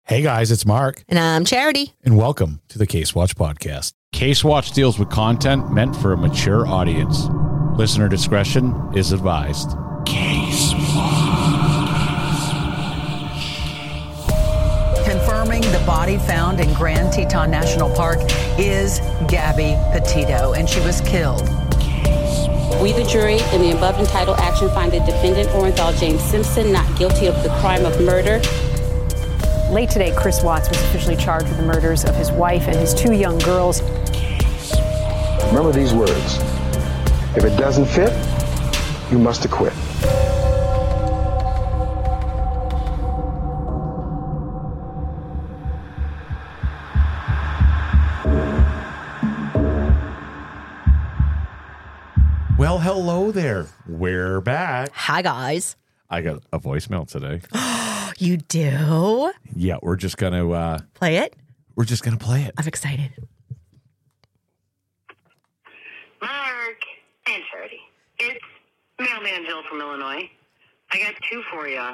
Hey guys, it's Mark. And I'm Charity. And welcome to the Case Watch Podcast. Case Watch deals with content meant for a mature audience. Listener discretion is advised. Case Confirming the body found in Grand Teton National Park is Gabby Petito, and she was killed. We, the jury, in the above entitled action, find the defendant, Orenthal James Simpson, not guilty of the crime of murder. Late today, Chris Watts was officially charged with the murders of his wife and his two young girls. Remember these words. If it doesn't fit, you must acquit. Well, hello there. We're back. Hi, guys. I got a voicemail today. You do? Yeah, we're just going to... Play it? We're just going to play it. I'm excited. Mark and Charity. It's Mailman Jill from Illinois. I got two for you.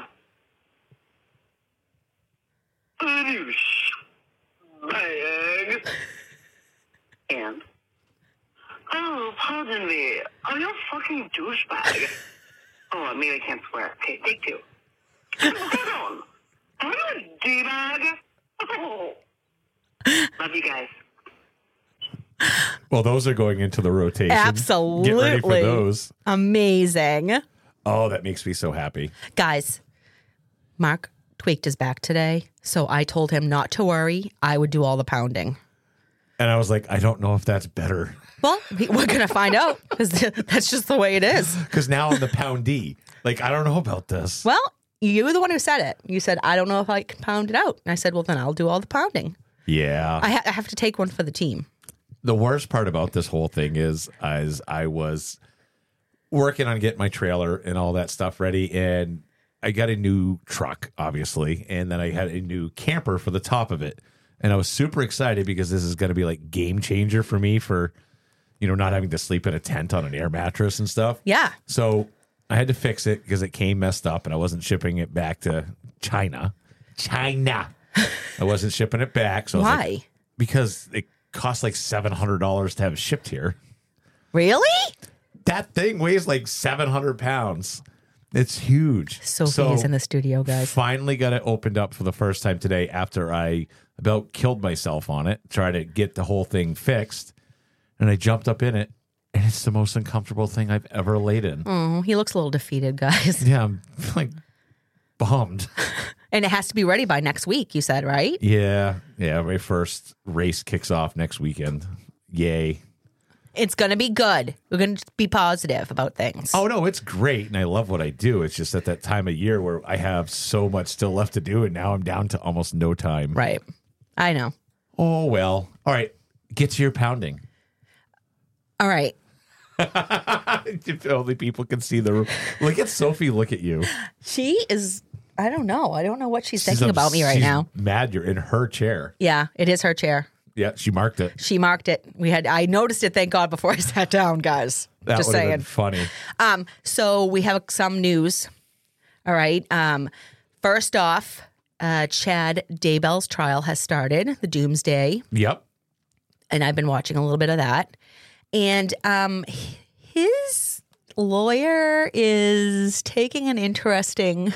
Bag. And, oh, pardon me. Are you a fucking douchebag? Oh, maybe I can't swear. Okay, take two. Hold on. Are you a D-bag? Oh. Love you guys. Well, those are going into the rotation. Absolutely. Get ready for those. Amazing. Oh, that makes me so happy. Guys, Mark tweaked his back today, so I told him not to worry. I would do all the pounding. And I was like, I don't know if that's better. Well, we're going to find out because that's just the way it is. Because now I'm the poundee. Like, I don't know about this. Well, you were the one who said it. You said, I don't know if I can pound it out. And I said, well, then I'll do all the pounding. Yeah. I have to take one for the team. The worst part about this whole thing is I was working on getting my trailer and all that stuff ready, and I got a new truck, obviously, and then I had a new camper for the top of it. And I was super excited because this is going to be like game changer for me for, you know, not having to sleep in a tent on an air mattress and stuff. Yeah. So I had to fix it because it came messed up and I wasn't shipping it back to China. I wasn't shipping it back. So I was Why? like, because it costs like $700 to have it shipped here. Really? That thing weighs like 700 pounds. It's huge. Sophie is in the studio, guys. Finally got it opened up for the first time today after I about killed myself on it, trying to get the whole thing fixed. And I jumped up in it, and it's the most uncomfortable thing I've ever laid in. Oh, he looks a little defeated, guys. Yeah, I'm like bummed. And it has to be ready by next week, you said, right? Yeah. My first race kicks off next weekend. Yay. It's going to be good. We're going to be positive about things. Oh, no, it's great, and I love what I do. It's just at that time of year where I have so much still left to do, and now I'm down to almost no time. Right. I know. Oh, well. All right. Get to your pounding. All right. If only people can see the... Look at Sophie look at you. She is... I don't know. I don't know what she's thinking about me right she's now. Mad you're in her chair. Yeah, it is her chair. Yeah, she marked it. She marked it. I noticed it, thank God, before I sat down, guys. That Just would have saying. been funny. So we have some news. All right. First off, Chad Daybell's trial has started, the Doomsday. Yep. And I've been watching a little bit of that. And his lawyer is taking an interesting...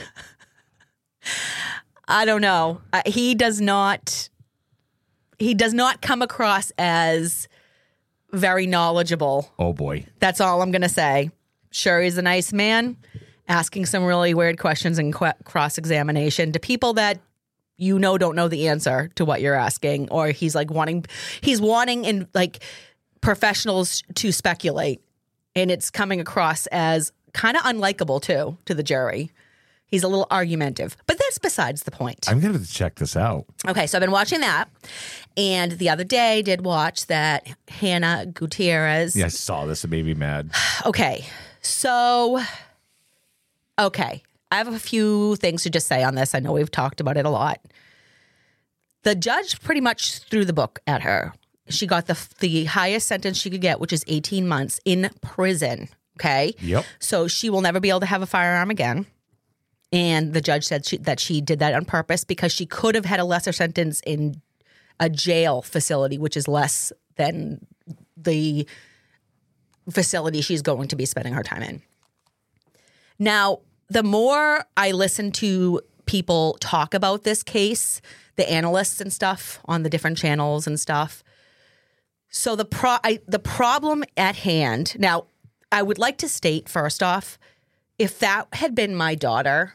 I don't know. He does not come across as very knowledgeable. Oh, boy. That's all I'm going to say. Sure, he's a nice man, asking some really weird questions and cross-examination to people that you know don't know the answer to what you're asking, or he's wanting in like professionals to speculate, and it's coming across as kind of unlikable too to the jury. He's a little argumentative, but that's besides the point. I'm going to check this out. Okay, so I've been watching that, and the other day did watch that Hannah Gutierrez. Yeah, I saw this. It made me mad. Okay, so, I have a few things to just say on this. I know we've talked about it a lot. The judge pretty much threw the book at her. She got the highest sentence she could get, which is 18 months in prison, okay? Yep. So she will never be able to have a firearm again. And the judge said that she did that on purpose because she could have had a lesser sentence in a jail facility, which is less than the facility she's going to be spending her time in. Now, the more I listen to people talk about this case, the analysts and stuff on the different channels and stuff, so the problem at hand, now, I would like to state first off, if that had been my daughter,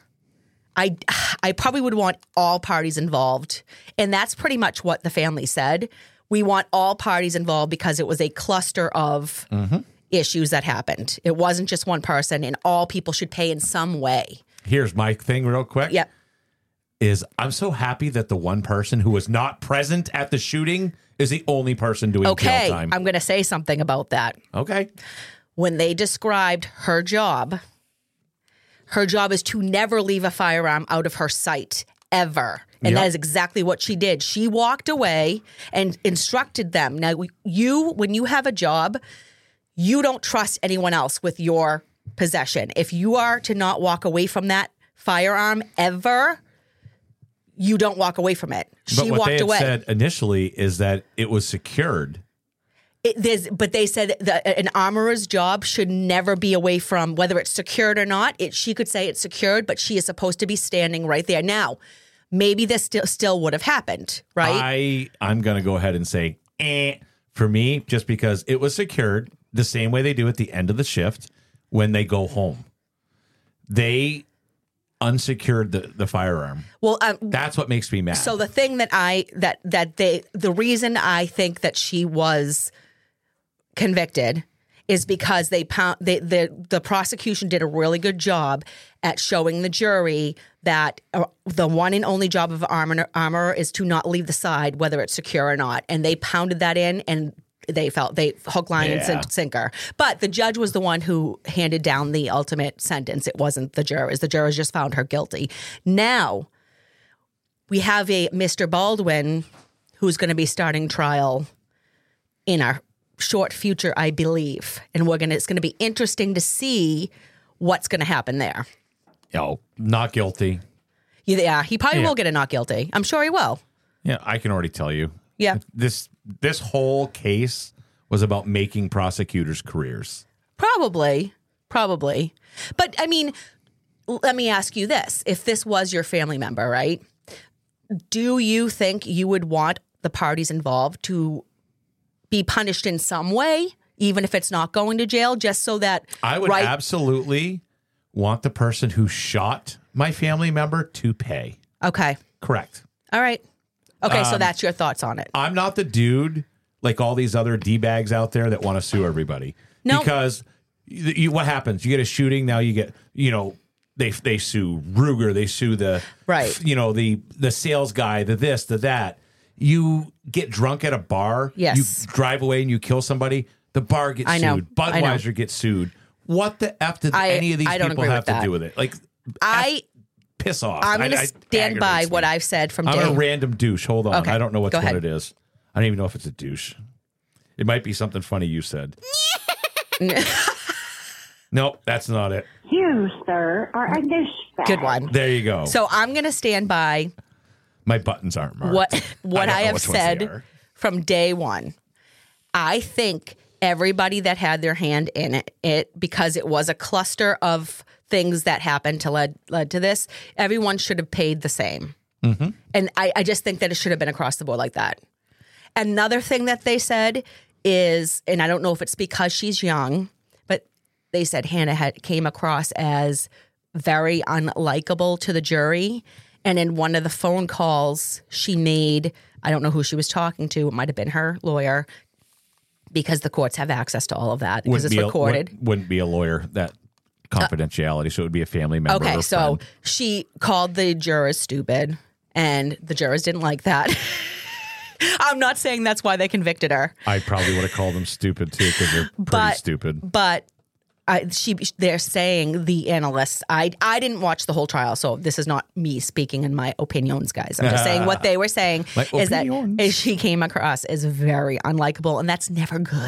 I probably would want all parties involved. And that's pretty much what the family said. We want all parties involved because it was a cluster of issues that happened. It wasn't just one person, and all people should pay in some way. Here's my thing real quick. Yep. Is I'm so happy that the one person who was not present at the shooting is the only person doing jail time. I'm going to say something about that. Okay. When they described her job is to never leave a firearm out of her sight, ever. And that is exactly what she did. She walked away and instructed them. Now, when you have a job, you don't trust anyone else with your possession. If you are to not walk away from that firearm ever, you don't walk away from it. She what walked they had away. said initially is that it was secured. But they said that an armorer's job should never be away from whether it's secured or not. She could say it's secured, but she is supposed to be standing right there. Now, maybe this still would have happened, right? I'm going to go ahead and say, for me, just because it was secured the same way they do at the end of the shift when they go home. They unsecured the firearm. Well, that's what makes me mad. So the thing the reason I think that she was convicted is because the prosecution did a really good job at showing the jury that the one and only job of armorer is to not leave the side, whether it's secure or not. And they pounded that in, and they hook, line, and sinker. But the judge was the one who handed down the ultimate sentence. It wasn't the jurors. The jurors just found her guilty. Now, we have a Mr. Baldwin who's going to be starting trial in our short future, I believe. And it's going to be interesting to see what's going to happen there. Not guilty. Yeah, he probably will get a not guilty. I'm sure he will. Yeah, I can already tell you. Yeah. This whole case was about making prosecutors' careers. Probably. But, I mean, let me ask you this. If this was your family member, right, do you think you would want the parties involved to be punished in some way, even if it's not going to jail, just so that... I would absolutely want the person who shot my family member to pay. Okay. Correct. All right. Okay, so that's your thoughts on it. I'm not the dude like all these other D-bags out there that want to sue everybody. No. Because what happens? You get a shooting, now you get, they sue Ruger, they sue the sales guy, the this, the that. You get drunk at a bar, yes. You drive away and you kill somebody, the bar gets sued, Budweiser gets sued. What the F did any of these people have to do with it? Like, piss off. I'm going to stand by what I've said from day. I'm a random douche. Hold on. Okay. I don't know what it is. I don't even know if it's a douche. It might be something funny you said. Nope, that's not it. You, sir, are a douchebag. Good one. There you go. So I'm going to stand by my buttons aren't marked. What I have said from day one. I think everybody that had their hand in it because it was a cluster of things that happened to led to this, everyone should have paid the same. Mm-hmm. And I just think that it should have been across the board like that. Another thing that they said is, and I don't know if it's because she's young, but they said Hannah came across as very unlikable to the jury. And in one of the phone calls she made, I don't know who she was talking to. It might have been her lawyer, because the courts have access to all of that because it's recorded. Wouldn't be a lawyer, that confidentiality, so it would be a family member. Okay, or so friend. She called the jurors stupid, and the jurors didn't like that. I'm not saying that's why they convicted her. I probably would have called them stupid too, because they're pretty stupid. But they're saying, the analysts, I didn't watch the whole trial, so this is not me speaking in my opinions, guys. I'm just saying what they were saying is that she came across as very unlikable, and that's never good.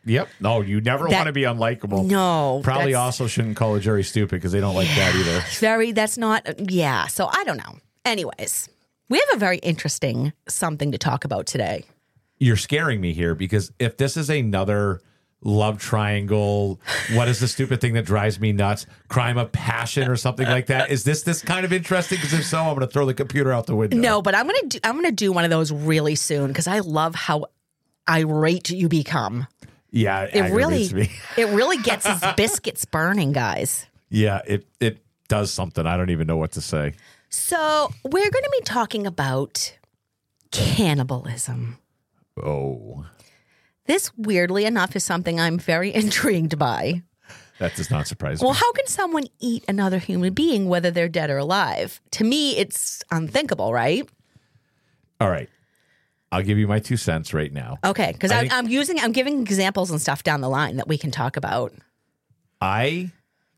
Yep. No, you never want to be unlikable. No. Probably that's also shouldn't call a jury stupid because they don't like that either. that's not, yeah. So I don't know. Anyways, we have a very interesting something to talk about today. You're scaring me here because if this is another love triangle, what is the stupid thing that drives me nuts? Crime of passion or something like that. Is this kind of interesting? Because if so, I'm going to throw the computer out the window. No, but I'm gonna do one of those really soon because I love how irate you become. Yeah, it really me. It really gets his biscuits burning, guys. Yeah, it does something. I don't even know what to say. So we're going to be talking about cannibalism. Oh, this weirdly enough is something I'm very intrigued by. That does not surprise me. Well, how can someone eat another human being, whether they're dead or alive? To me, it's unthinkable, right? All right. I'll give you my 2 cents right now. Okay, because I'm giving examples and stuff down the line that we can talk about. I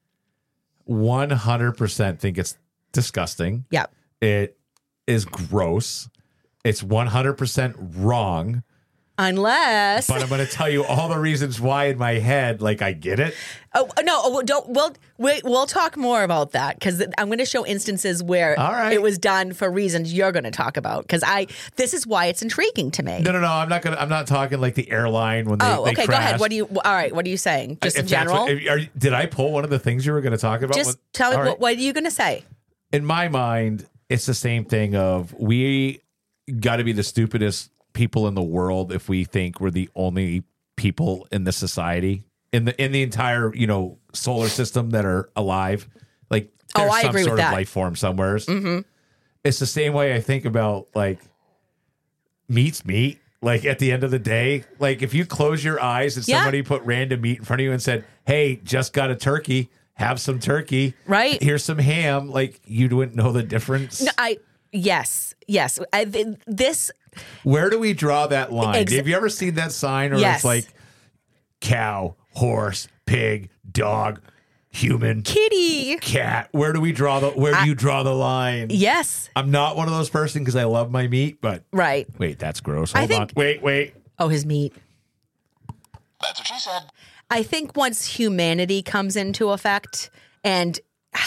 100% think it's disgusting. Yep. It is gross. It's 100% wrong. Unless, but I'm going to tell you all the reasons why in my head. Like I get it. Oh no! Don't. We'll talk more about that because I'm going to show instances where it was done for reasons you're going to talk about. Because this is why it's intriguing to me. No. I'm not talking like the airline when they. Okay. They Go ahead. crashed. All right. What are you saying? Just in general. Did I pull one of the things you were going to talk about? Just tell me what are you going to say? In my mind, it's the same thing. Of we got to be the stupidest people in the world if we think we're the only people in the society in the entire solar system that are alive. Like there's I some agree sort with of that. life form somewhere. Mm-hmm. It's the same way I think about like meat's meat. Like at the end of the day, like if you close your eyes and somebody put random meat in front of you and said, "Hey, just got a turkey, have some turkey, right? Here's some ham," like you wouldn't know the difference. No, yes. This. Where do we draw that line? Have you ever seen that sign where it's like cow, horse, pig, dog, human, kitty, cat? Where do we draw do you draw the line? Yes. I'm not one of those person because I love my meat, but wait, that's gross. Hold on. Wait. Oh, his meat. That's what she said. I think once humanity comes into effect and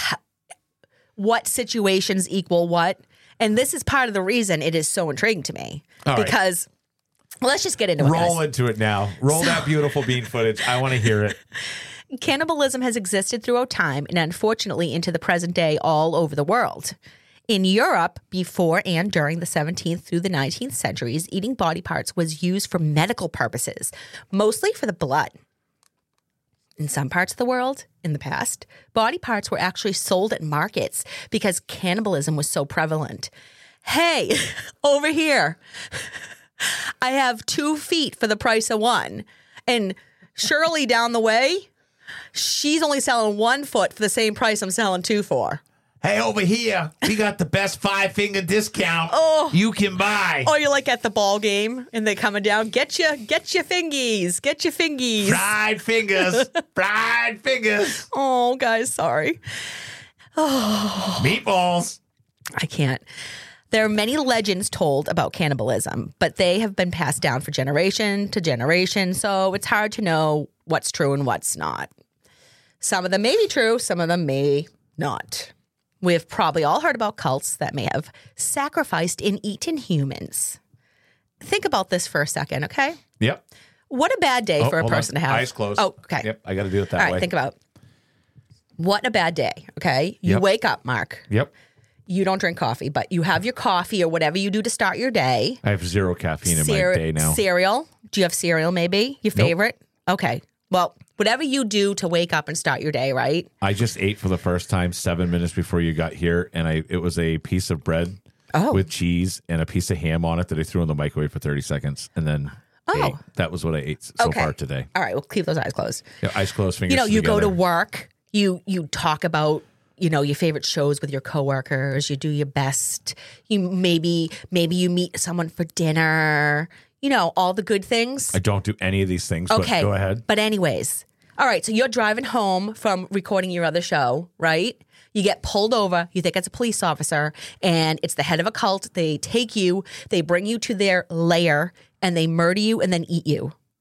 what situations equal what. And this is part of the reason it is so intriguing to me. Because let's just get into it. Roll into it now. Roll that beautiful bean footage. I want to hear it. Cannibalism has existed throughout time and unfortunately into the present day all over the world. In Europe, before and during the 17th through the 19th centuries, eating body parts was used for medical purposes, mostly for the blood. In some parts of the world, in the past, body parts were actually sold at markets because cannibalism was so prevalent. Hey, over here, I have 2 feet for the price of 1. And Shirley down the way, she's only selling 1 foot for the same price I'm selling 2 for. Hey, over here, we got the best 5-finger discount you can buy. Oh, you're like at the ball game and they're coming down. Get your fingies. Get your fingies. Fried fingers. Fried fingers. Oh, guys, sorry. Oh. Meatballs. I can't. There are many legends told about cannibalism, but they have been passed down for generation to generation, so it's hard to know what's true and what's not. Some of them may be true, some of them may not. We've probably all heard about cults that may have sacrificed and eaten humans. Think about this for a second, okay? Yep. What a bad day for a person to have. Eyes closed. Oh, okay. Yep, I got to do it that way. All right, think about what a bad day, okay? You wake up, Mark. Yep. You don't drink coffee, but you have your coffee or whatever you do to start your day. I have 0 caffeine in my day now. Cereal. Do you have cereal maybe? Your favorite? Nope. Okay. Well, whatever you do to wake up and start your day, right? I just ate for the first time 7 minutes before you got here, and it was a piece of bread with cheese and a piece of ham on it that I threw in the microwave for 30 seconds, and then ate. That was what I ate so far today. All right, we'll keep those eyes closed. Yeah, eyes closed, fingers together. You go to work, you talk about your favorite shows with your coworkers, you do your best. You maybe you meet someone for dinner. All the good things. I don't do any of these things, but go ahead. But anyways, all right, so you're driving home from recording your other show, right? You get pulled over. You think it's a police officer, and it's the head of a cult. They take you, they bring you to their lair, and they murder you and then eat you.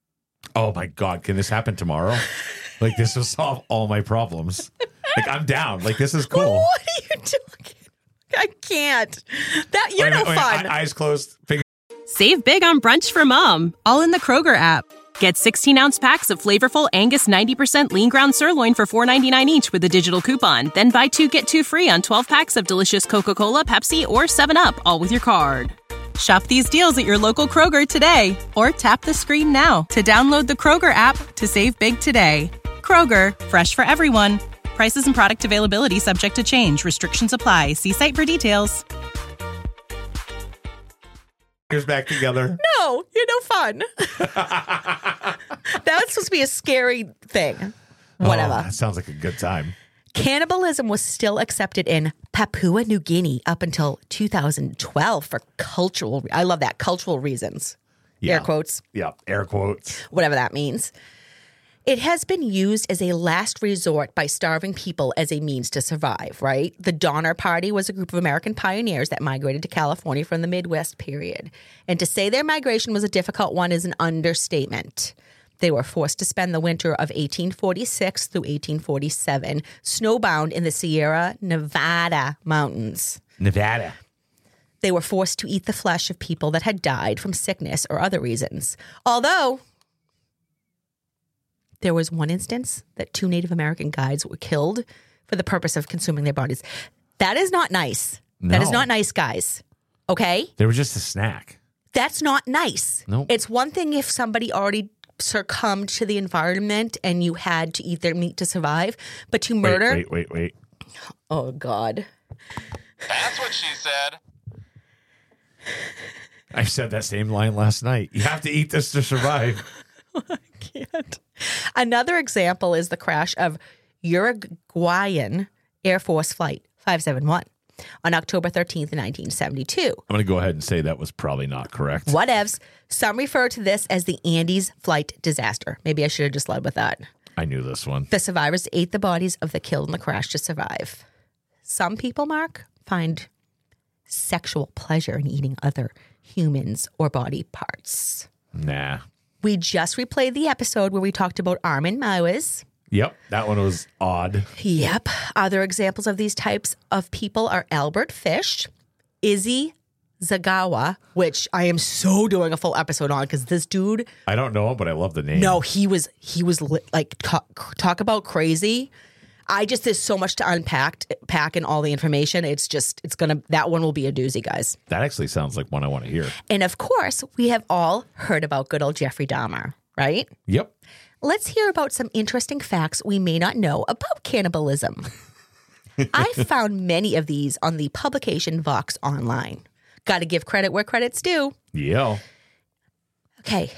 Oh my God, can this happen tomorrow? Like, this will solve all my problems. Like, I'm down. Like, this is cool. What are you doing? I can't. You're no fun. Eyes closed. Fingers. Save big on brunch for mom, all in the Kroger app. Get 16-ounce packs of flavorful Angus 90% lean ground sirloin for $4.99 each with a digital coupon. Then buy 2, get 2 free on 12 packs of delicious Coca-Cola, Pepsi, or 7-Up, all with your card. Shop these deals at your local Kroger today, or tap the screen now to download the Kroger app to save big today. Kroger, fresh for everyone. Prices and product availability subject to change. Restrictions apply. See site for details. Fingers back together. No, you're no fun. That's supposed to be a scary thing. Whatever. Oh, that sounds like a good time. Cannibalism was still accepted in Papua New Guinea up until 2012 for cultural, I love that, cultural reasons. Yeah. Air quotes. Yeah, air quotes. Whatever that means. It has been used as a last resort by starving people as a means to survive, right? The Donner Party was a group of American pioneers that migrated to California from the Midwest period. And to say their migration was a difficult one is an understatement. They were forced to spend the winter of 1846 through 1847 snowbound in the Sierra Nevada mountains. Nevada. They were forced to eat the flesh of people that had died from sickness or other reasons. Although there was one instance that 2 Native American guides were killed for the purpose of consuming their bodies. That is not nice. No. That is not nice, guys. Okay? They were just a snack. That's not nice. Nope. It's one thing if somebody already succumbed to the environment and you had to eat their meat to survive, but to murder... Wait. Oh, God. That's what she said. I said that same line last night. You have to eat this to survive. I can't. Another example is the crash of Uruguayan Air Force Flight 571 on October 13th, 1972. I'm going to go ahead and say that was probably not correct. Whatevs. Some refer to this as the Andes flight disaster. Maybe I should have just led with that. I knew this one. The survivors ate the bodies of the killed in the crash to survive. Some people, Mark, find sexual pleasure in eating other humans or body parts. Nah. We just replayed the episode where we talked about Armin Maiwes. Yep, that one was odd. Yep. Other examples of these types of people are Albert Fish, Izzy Zagawa, which I am so doing a full episode on because this dude. I don't know him, but I love the name. No, he was like, talk about crazy. There's so much to pack in all the information. That one will be a doozy, guys. That actually sounds like one I want to hear. And of course, we have all heard about good old Jeffrey Dahmer, right? Yep. Let's hear about some interesting facts we may not know about cannibalism. I found many of these on the publication Vox Online. Got to give credit where credit's due. Yeah. Okay.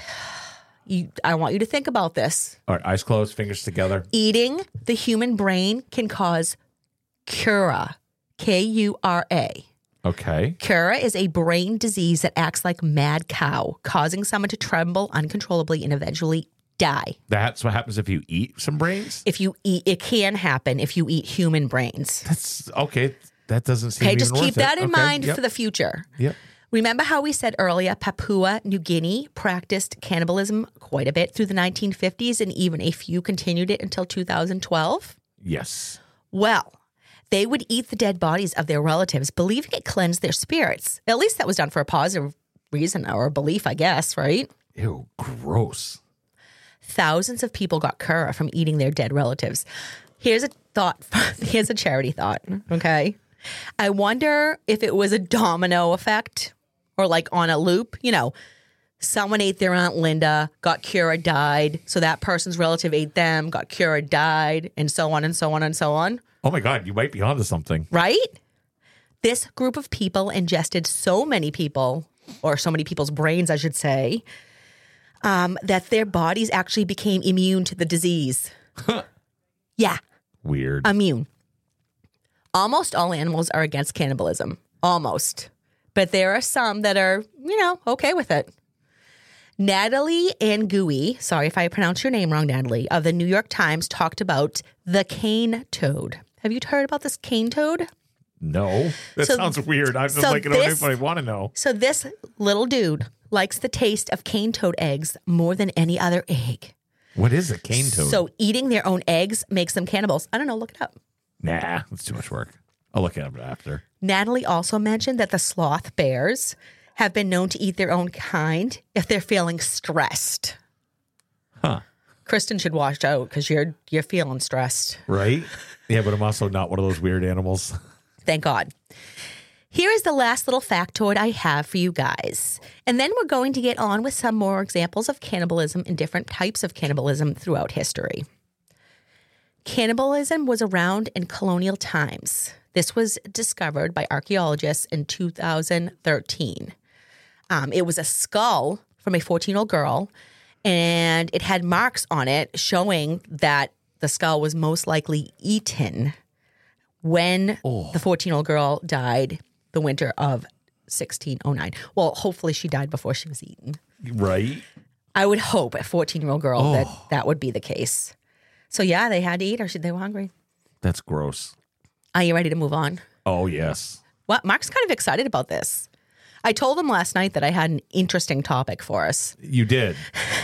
I want you to think about this. All right, eyes closed, fingers together. Eating the human brain can cause Cura, K-U-R-A. Okay. Cura is a brain disease that acts like mad cow, causing someone to tremble uncontrollably and eventually die. That's what happens if you eat some brains? If you eat, it can happen if you eat human brains. That's okay. That doesn't seem okay. even Just keep worth that it. in mind for the future. Yep. Remember how we said earlier Papua New Guinea practiced cannibalism quite a bit through the 1950s and even a few continued it until 2012? Yes. Well, they would eat the dead bodies of their relatives, believing it cleansed their spirits. At least that was done for a positive reason or a belief, I guess, right? Ew, gross. Thousands of people got Cura from eating their dead relatives. Here's a thought. Here's a charity thought, okay? I wonder if it was a domino effect or like on a loop. You know, someone ate their Aunt Linda, got Cura, died. So that person's relative ate them, got Cura, died, and so on and so on and so on. Oh my God, you might be onto something. Right? This group of people ingested so many people, or so many people's brains, I should say, that their bodies actually became immune to the disease. Yeah. Weird. Immune. Almost all animals are against cannibalism. Almost. But there are some that are, okay with it. Natalie Angui, sorry if I pronounce your name wrong, Natalie, of the New York Times talked about the cane toad. Have you heard about this cane toad? No. That sounds weird. I don't know if I want to know. So this little dude likes the taste of cane toad eggs more than any other egg. What is a cane toad? So eating their own eggs makes them cannibals. I don't know. Look it up. Nah, that's too much work. I'll look at it after. Natalie also mentioned that the sloth bears have been known to eat their own kind if they're feeling stressed. Huh. Kristen should watch out because you're feeling stressed. Right? Yeah, but I'm also not one of those weird animals. Thank God. Here is the last little factoid I have for you guys. And then we're going to get on with some more examples of cannibalism and different types of cannibalism throughout history. Cannibalism was around in colonial times. This was discovered by archaeologists in 2013. It was a skull from a 14-year-old girl, and it had marks on it showing that the skull was most likely eaten when the 14-year-old girl died the winter of 1609. Well, hopefully she died before she was eaten. Right? I would hope a 14-year-old girl that would be the case. So yeah, they had to eat or they were hungry. That's gross. Are you ready to move on? Oh, yes. What? Mark's kind of excited about this. I told him last night that I had an interesting topic for us. You did.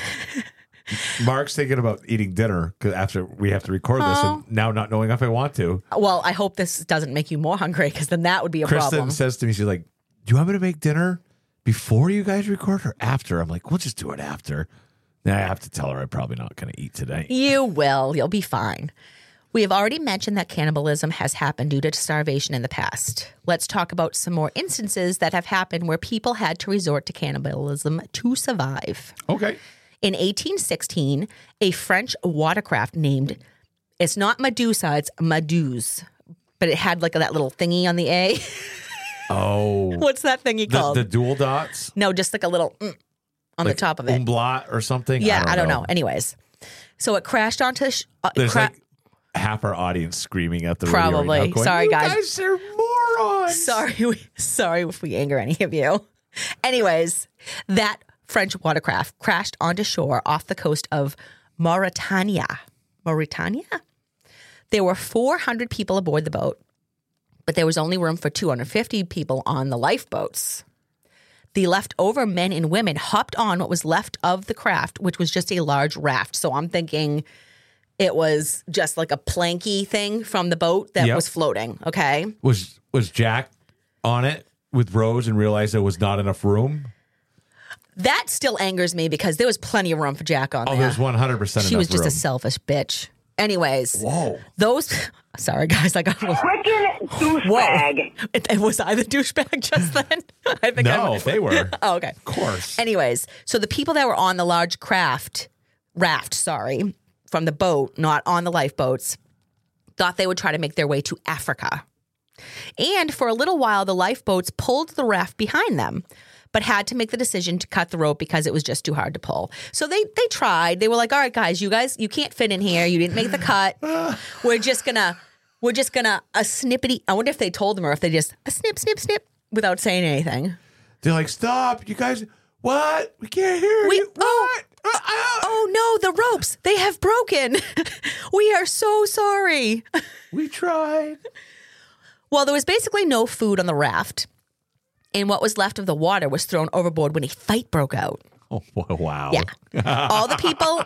Mark's thinking about eating dinner because after we have to record this and now not knowing if I want to. Well, I hope this doesn't make you more hungry because then that would be a Kristen problem. says to me, she's like, do you want me to make dinner before you guys record or after? I'm like, we'll just do it after. Now I have to tell her I'm probably not going to eat today. You will. You'll be fine. We have already mentioned that cannibalism has happened due to starvation in the past. Let's talk about some more instances that have happened where people had to resort to cannibalism to survive. Okay. In 1816, a French watercraft named, it's not Medusa, it's Meduse, but it had like that little thingy on the A. Oh. What's that thingy called? The dual dots? No, just like a little on the top of it. Umlaut or something? Yeah, I don't know. Anyways, so it crashed onto... There's like half our audience screaming at the probably. radio right now going, Sorry, guys. You guys are morons. Sorry if we anger any of you. Anyways, that French watercraft crashed onto shore off the coast of Mauritania. There were 400 people aboard the boat, but there was only room for 250 people on the lifeboats. The leftover men and women hopped on what was left of the craft, which was just a large raft. So I'm thinking it was just like a planky thing from the boat that was floating, okay? Was Jack on it with Rose and realized there was not enough room? That still angers me because there was plenty of room for Jack on there. Oh, there's 100% enough room. She was just a selfish bitch. Anyways. Whoa. Sorry, guys. I got Frickin' douchebag. Was I the douchebag just then? I think they were. Oh, okay. Of course. Anyways, so the people that were on the large raft, from the boat, not on the lifeboats, thought they would try to make their way to Africa. And for a little while, the lifeboats pulled the raft behind them, but had to make the decision to cut the rope because it was just too hard to pull. So they tried. They were like, all right, guys, you can't fit in here. You didn't make the cut. We're just gonna a snippety. I wonder if they told them or if they just a snip, snip, snip without saying anything. They're like, stop, you guys. What? We can't hear you. What? Oh no, the ropes, they have broken. We are so sorry. We tried. Well, there was basically no food on the raft, and what was left of the water was thrown overboard when a fight broke out. Oh, wow. Yeah. All the people...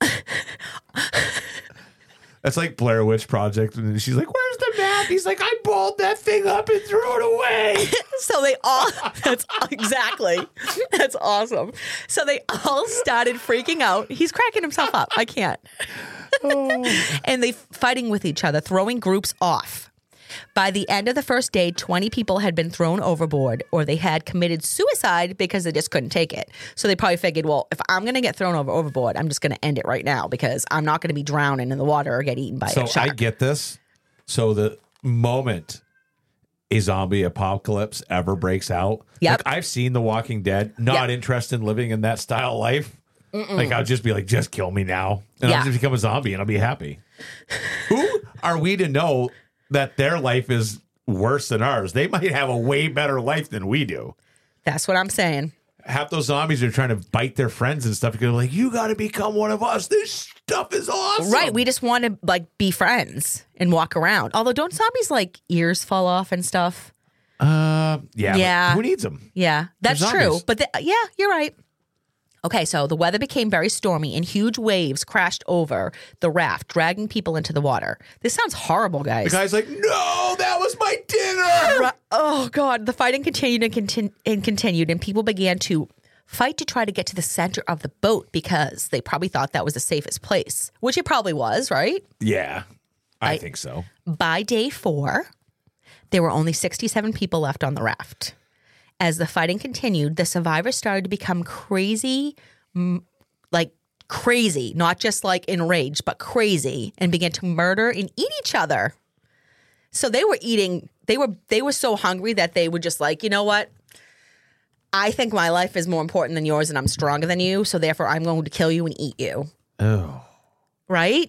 That's like Blair Witch Project. And she's like, where's the map? He's like, I balled that thing up and threw it away. So they all... That's exactly. That's awesome. So they all started freaking out. He's cracking himself up. I can't. And they fighting with each other, throwing groups off. By the end of the first day, 20 people had been thrown overboard, or they had committed suicide because they just couldn't take it. So they probably figured, well, if I'm going to get thrown overboard, I'm just going to end it right now because I'm not going to be drowning in the water or get eaten by a shark. So I get this. So the moment a zombie apocalypse ever breaks out, like I've seen The Walking Dead, not interested in living in that style of life. Like I'll just be like, just kill me now. And I'll just become a zombie and I'll be happy. Who are we to know that their life is worse than ours? They might have a way better life than we do. That's what I'm saying. Half those zombies are trying to bite their friends and stuff because they're like, you got to become one of us. This stuff is awesome. Right. We just want to like be friends and walk around. Although don't zombies like ears fall off and stuff? Yeah. Who needs them? Yeah, that's They're true. zombies. But yeah, you're right. Okay, so the weather became very stormy and huge waves crashed over the raft, dragging people into the water. This sounds horrible, guys. The guy's like, no, that was my dinner. Oh, God. The fighting continued and continued, and people began to fight to try to get to the center of the boat because they probably thought that was the safest place, which it probably was, right? Yeah, I think so. By day 4, there were only 67 people left on the raft. As the fighting continued, the survivors started to become crazy, crazy, not just like enraged, but crazy, and began to murder and eat each other. So they were eating, they were so hungry that they were just like, you know what? I think my life is more important than yours and I'm stronger than you, so therefore I'm going to kill you and eat you. Oh. Right?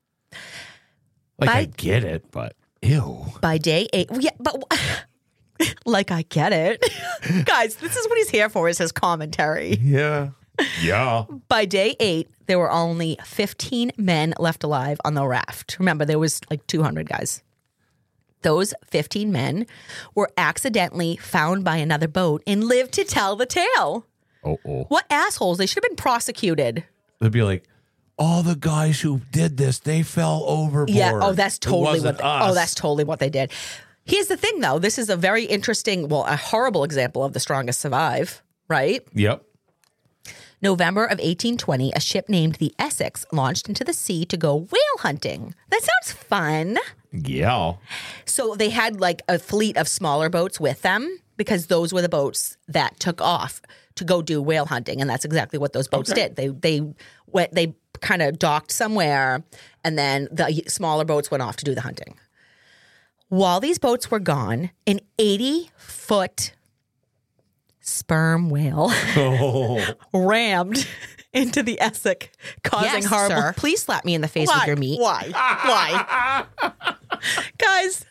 I get it, but ew. By day 8, yeah, but like I get it. Guys, this is what he's here for, is his commentary. Yeah. Yeah. By day 8, there were only 15 men left alive on the raft. Remember, there was like 200 guys. Those 15 men were accidentally found by another boat and lived to tell the tale. Oh. What assholes. They should have been prosecuted. They'd be like, all the guys who did this, they fell overboard. Yeah, that's totally It wasn't us. that's totally what they did. Here's the thing, though. This is a very interesting, a horrible example of the strongest survive, right? Yep. November of 1820, a ship named the Essex launched into the sea to go whale hunting. That sounds fun. Yeah. So they had like a fleet of smaller boats with them because those were the boats that took off to go do whale hunting, and that's exactly what those boats did. They kind of docked somewhere, and then the smaller boats went off to do the hunting. While these boats were gone, an 80-foot sperm whale rammed into the Essex, causing horrible. Sir. Please slap me in the face Why? with your meat. Why? Guys.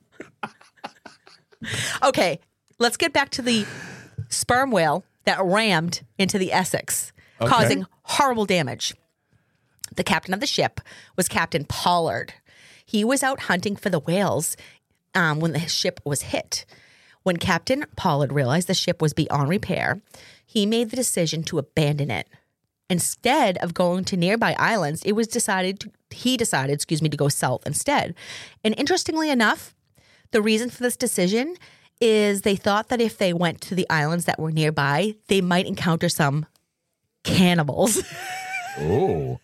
Okay, let's get back to the sperm whale that rammed into the Essex, causing horrible damage. The captain of the ship was Captain Pollard. He was out hunting for the whales when the ship was hit. When Captain Pollard realized the ship was beyond repair, he made the decision to abandon it. Instead of going to nearby islands, he decided to go south instead. And interestingly enough, the reason for this decision is they thought that if they went to the islands that were nearby, they might encounter some cannibals. Oh.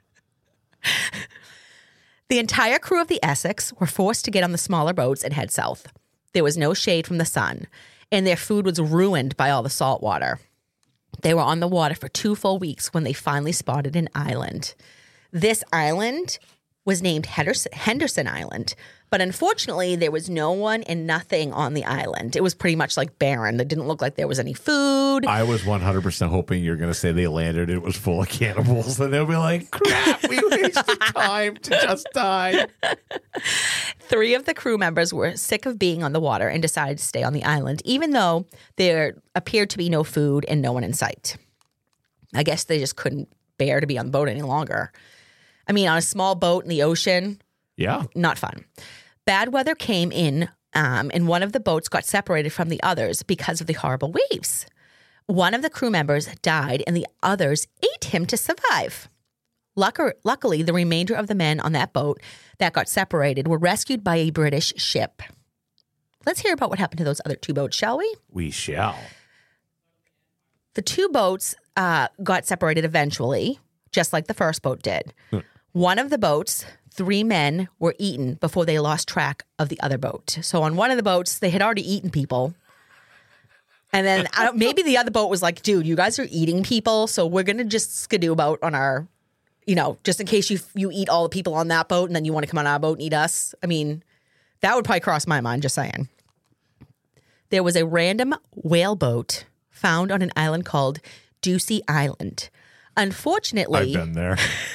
The entire crew of the Essex were forced to get on the smaller boats and head south. There was no shade from the sun, and their food was ruined by all the salt water. They were on the water for 2 full weeks when they finally spotted an island. This island was named Henderson Island, but unfortunately, there was no one and nothing on the island. It was pretty much like barren. It didn't look like there was any food. I was 100% hoping you're going to say they landed, it was full of cannibals, and they'll be like, crap, we wasted time to just die. 3 of the crew members were sick of being on the water and decided to stay on the island, even though there appeared to be no food and no one in sight. I guess they just couldn't bear to be on the boat any longer. I mean, on a small boat in the ocean, yeah, not fun. Bad weather came in, and one of the boats got separated from the others because of the horrible waves. One of the crew members died, and the others ate him to survive. Luckily, the remainder of the men on that boat that got separated were rescued by a British ship. Let's hear about what happened to those other 2 boats, shall we? We shall. The 2 boats got separated eventually, just like the first boat did. One of the boats, 3 men were eaten before they lost track of the other boat. So on one of the boats, they had already eaten people. And then maybe the other boat was like, dude, you guys are eating people, so we're going to just skidoo about on our, just in case you eat all the people on that boat and then you want to come on our boat and eat us. I mean, that would probably cross my mind, just saying. There was a random whale boat found on an island called Ducie Island. Unfortunately, I've been there.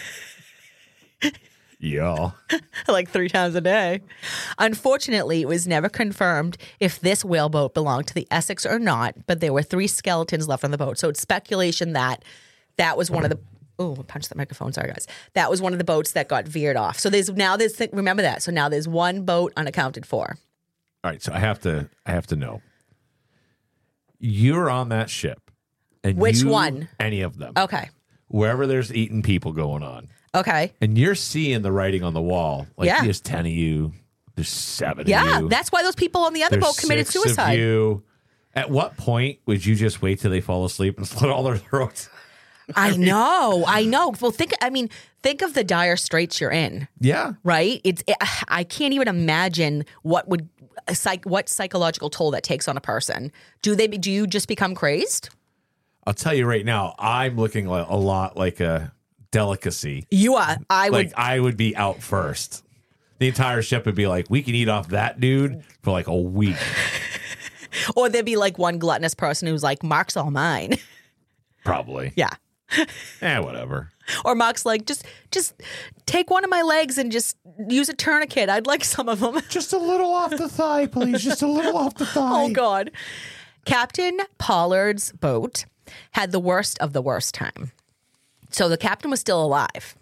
Yeah. Like 3 times a day. Unfortunately, it was never confirmed if this whaleboat belonged to the Essex or not, but there were 3 skeletons left on the boat. So it's speculation that was one of the... Oh, I punched the microphone. Sorry, guys. That was one of the boats that got veered off. So remember that. So now there's 1 boat unaccounted for. All right, so I have to know. You're on that ship. And Which one? Any of them. Okay. Wherever there's eating people going on. Okay. And you're seeing the writing on the wall. Like, Yeah. there's 10 of you. There's 7 of you. Yeah, that's why those people on the other There's boat committed 6 suicide. Of you. At what point would you just wait till they fall asleep and slit all their throats? I know. Well, think of the dire straits you're in. Yeah. Right? I can't even imagine what psychological toll that takes on a person. Do you just become crazed? I'll tell you right now, I'm looking a lot like a delicacy. You are. I would be out first. The entire ship would be like, we can eat off that dude for like a week. Or there'd be like one gluttonous person who's like, Mark's all mine. Probably. Yeah. Whatever. Or Mark's like, just take one of my legs and just use a tourniquet. I'd like some of them. Just a little off the thigh, please. Just a little off the thigh. Oh, God. Captain Pollard's boat had the worst of the worst time. So the captain was still alive.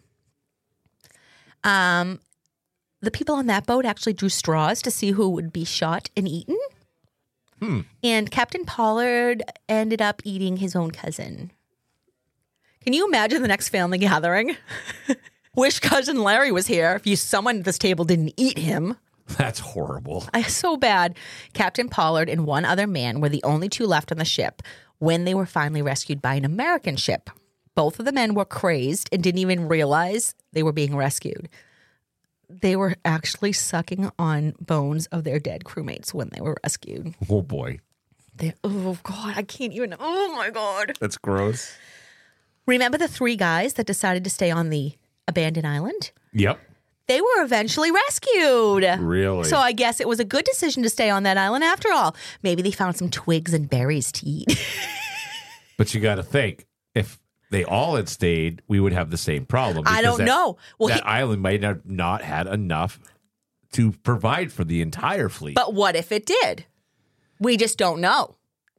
The people on that boat actually drew straws to see who would be shot and eaten. And Captain Pollard ended up eating his own cousin. Can you imagine the next family gathering? Wish cousin Larry was here if someone at this table didn't eat him. That's horrible. So bad. Captain Pollard and one other man were the only 2 left on the ship when they were finally rescued by an American ship. Both of the men were crazed and didn't even realize they were being rescued. They were actually sucking on bones of their dead crewmates when they were rescued. Oh, boy. Oh, God, I can't even. Oh, my God. That's gross. Remember the 3 guys that decided to stay on the abandoned island? Yep. They were eventually rescued. Really? So I guess it was a good decision to stay on that island after all. Maybe they found some twigs and berries to eat. But you got to think, if they all had stayed, we would have the same problem. I don't know. Well, that island might have not had enough to provide for the entire fleet. But what if it did? We just don't know.